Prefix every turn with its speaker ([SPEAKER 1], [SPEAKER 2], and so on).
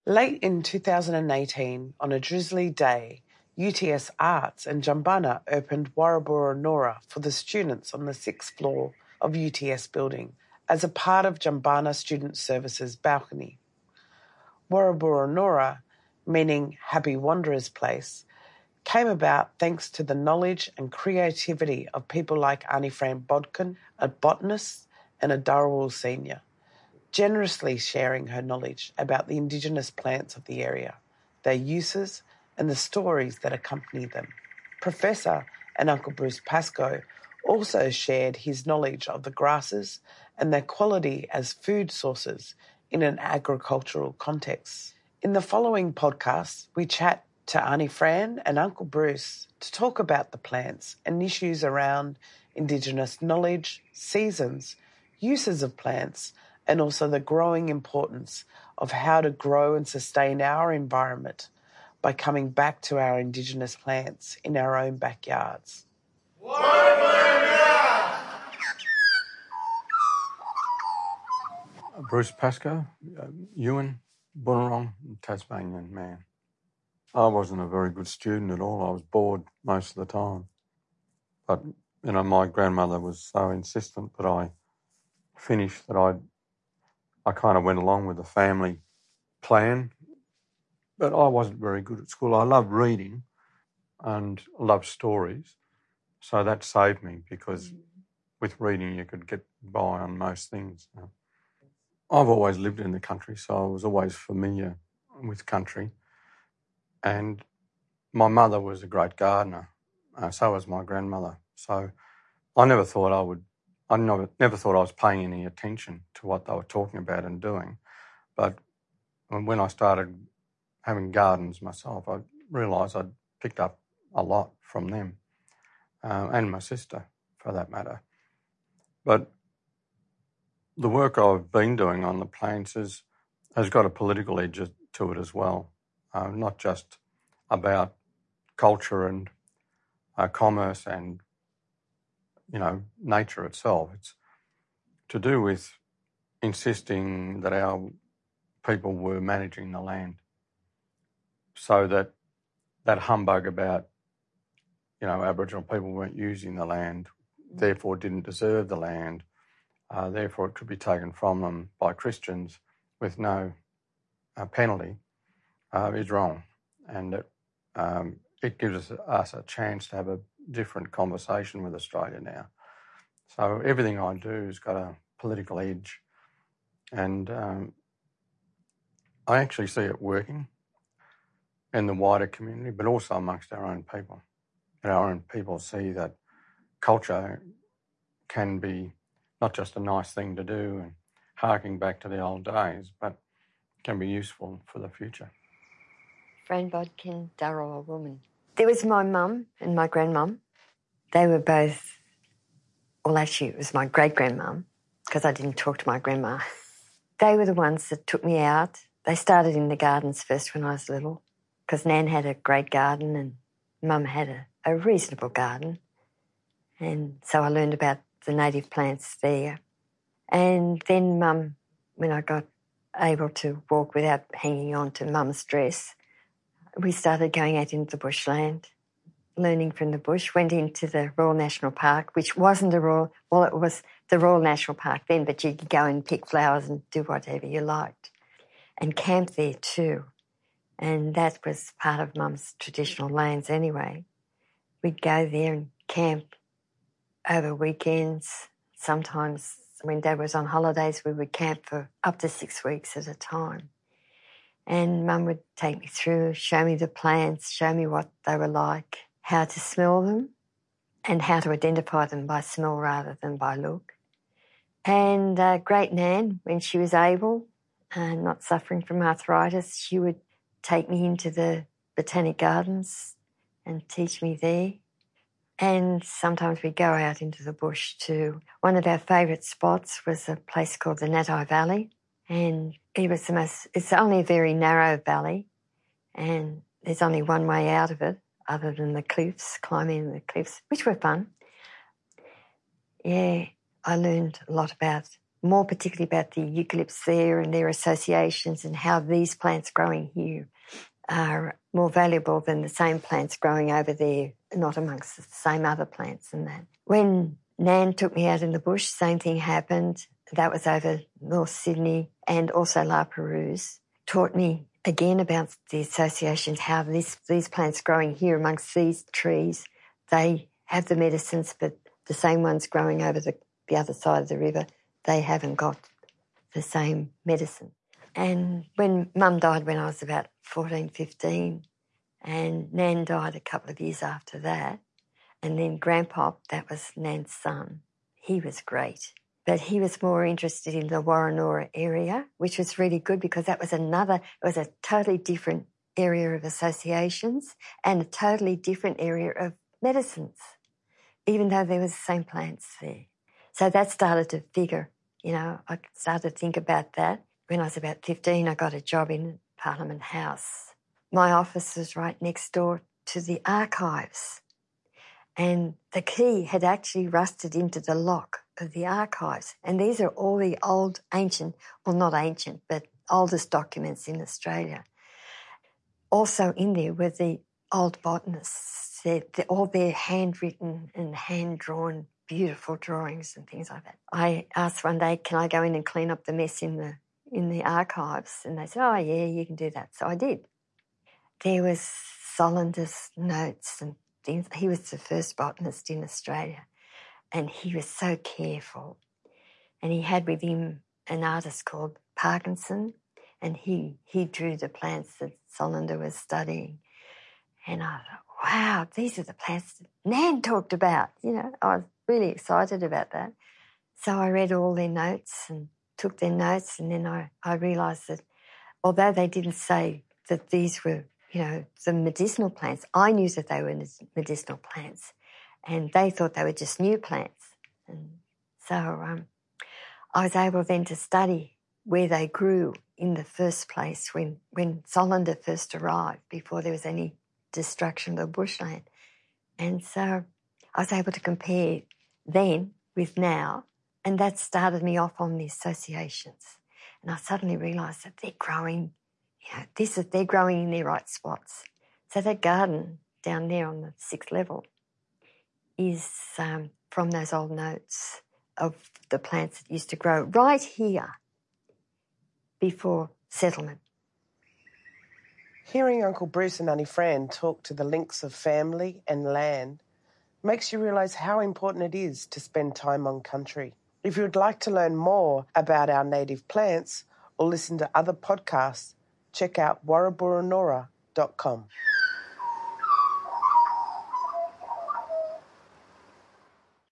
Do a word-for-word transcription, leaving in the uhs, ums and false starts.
[SPEAKER 1] Late in two thousand eighteen, on a drizzly day, U T S Arts and Jumbunna opened Warraburra Nora for the students on the sixth floor of U T S building as a part of Jumbunna Student Services balcony. Warraburra Nora, meaning Happy Wanderers Place, came about thanks to the knowledge and creativity of people like Annie Fran Bodkin, a botanist and a Dharawal senior, generously sharing her knowledge about the Indigenous plants of the area, their uses and the stories that accompany them. Professor and Uncle Bruce Pascoe also shared his knowledge of the grasses and their quality as food sources in an agricultural context. In the following podcast, we chat to Annie Fran and Uncle Bruce to talk about the plants and issues around Indigenous knowledge, seasons, uses of plants, and also the growing importance of how to grow and sustain our environment by coming back to our Indigenous plants in our own backyards.
[SPEAKER 2] Bruce Pascoe, uh, Ewan, Bunurong, Tasmanian man. I wasn't a very good student at all. I was bored most of the time. But, you know, my grandmother was so insistent that I finish that I I kind of went along with the family plan. But I wasn't very good at school. I loved reading and loved stories. So that saved me because with reading you could get by on most things. I've always lived in the country, so I was always familiar with country. And my mother was a great gardener, uh, so was my grandmother. So I never thought I would, I never, never thought I was paying any attention to what they were talking about and doing. But when I started having gardens myself, I realised I'd picked up a lot from them, uh, and my sister, for that matter. But the work I've been doing on the plants is, has got a political edge to it as well, uh, not just about culture and uh, commerce and, you know, nature itself. It's to do with insisting that our people were managing the land so that that humbug about, you know, Aboriginal people weren't using the land, therefore didn't deserve the land, uh, therefore it could be taken from them by Christians with no uh, penalty, uh, is wrong. And it, um, it gives us, us a chance to have a different conversation with Australia now. So everything I do has got a political edge, and um, I actually see it working in the wider community, but also amongst our own people. And our own people see that culture can be not just a nice thing to do and harking back to the old days, but can be useful for the future.
[SPEAKER 3] Fran Bodkin, Dharawal woman. There was my mum and my grandmum. They were both, well, actually it was my great-grandmum, because I didn't talk to my grandma. They were the ones that took me out. They started in the gardens first when I was little, because Nan had a great garden and Mum had a, a reasonable garden. And so I learned about the native plants there. And then Mum, when I got able to walk without hanging on to Mum's dress, we started going out into the bushland, learning from the bush, went into the Royal National Park, which wasn't a Royal, well, it was the Royal National Park then, but you could go and pick flowers and do whatever you liked, and camp there too. And that was part of Mum's traditional lands anyway. We'd go there and camp over weekends. Sometimes when Dad was on holidays, we would camp for up to six weeks at a time. And Mum would take me through, show me the plants, show me what they were like, how to smell them, and how to identify them by smell rather than by look. And uh, great Nan, when she was able and not suffering from arthritis, she would take me into the Botanic Gardens and teach me there. And sometimes we'd go out into the bush too. One of our favourite spots was a place called the Natai Valley. And it was the most, it's only a very narrow valley, and there's only one way out of it other than the cliffs, climbing the cliffs, which were fun. Yeah, I learned a lot about more particularly about the eucalypts there and their associations and how these plants growing here are more valuable than the same plants growing over there, not amongst the same other plants and that. When Nan took me out in the bush, same thing happened. That was over North Sydney, and also La Perouse. Taught me again about the associations, how this, these plants growing here amongst these trees, they have the medicines, but the same ones growing over the, the other side of the river, they haven't got the same medicine. And when Mum died when I was about fourteen, fifteen, and Nan died a couple of years after that, and then Grandpop, that was Nan's son, he was great. But he was more interested in the Woronora area, which was really good because that was another, it was a totally different area of associations and a totally different area of medicines, even though there was the same plants there. So that started to figure, you know, I started to think about that. When I was about fifteen, I got a job in Parliament House. My office was right next door to the archives, and the key had actually rusted into the lock of the archives. And these are all the old, ancient, well, not ancient, but oldest documents in Australia. Also in there were the old botanists, they're, they're all their handwritten and hand-drawn beautiful drawings and things like that. I asked one day, can I go in and clean up the mess in the in the archives? And they said, oh, yeah, you can do that. So I did. There was Solander's notes and things. He was the first botanist in Australia, and he was so careful. And he had with him an artist called Parkinson, and he, he drew the plants that Solander was studying. And I thought, wow, these are the plants that Nan talked about. You know, I was really excited about that. So I read all their notes and took their notes, and then I, I realised that although they didn't say that these were, you know, the medicinal plants, I knew that they were medicinal plants, and they thought they were just new plants. And so um, I was able then to study where they grew in the first place when, when Solander first arrived, before there was any destruction of the bushland. And so I was able to compare then with now, and that started me off on the associations. And I suddenly realised that they're growing, you know, this is, they're growing in their right spots. So that garden down there on the sixth level is um, from those old notes of the plants that used to grow right here before settlement.
[SPEAKER 1] Hearing Uncle Bruce and Auntie Fran talk to the links of family and land makes you realise how important it is to spend time on country. If you would like to learn more about our native plants or listen to other podcasts, check out warraburranora dot com.